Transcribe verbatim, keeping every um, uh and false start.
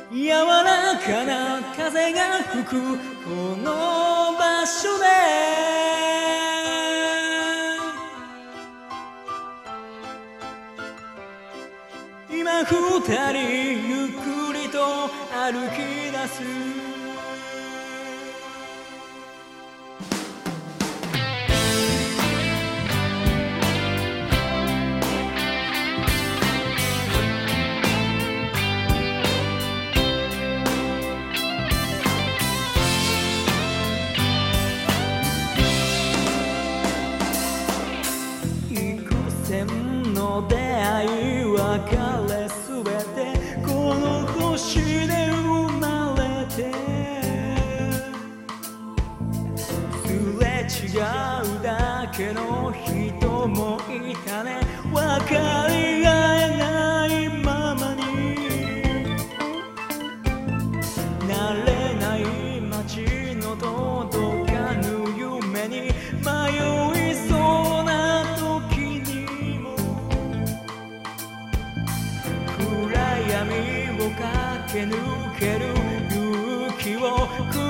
柔らかな風が吹くこの場所で今二人ゆっくりと歩き出すの出会い別れすべてこの星で生まれてすれ違うだけの人もいたね分かり合えないままに慣れない街の届かぬ夢に迷いそうな時に闇を駆け抜ける勇気をく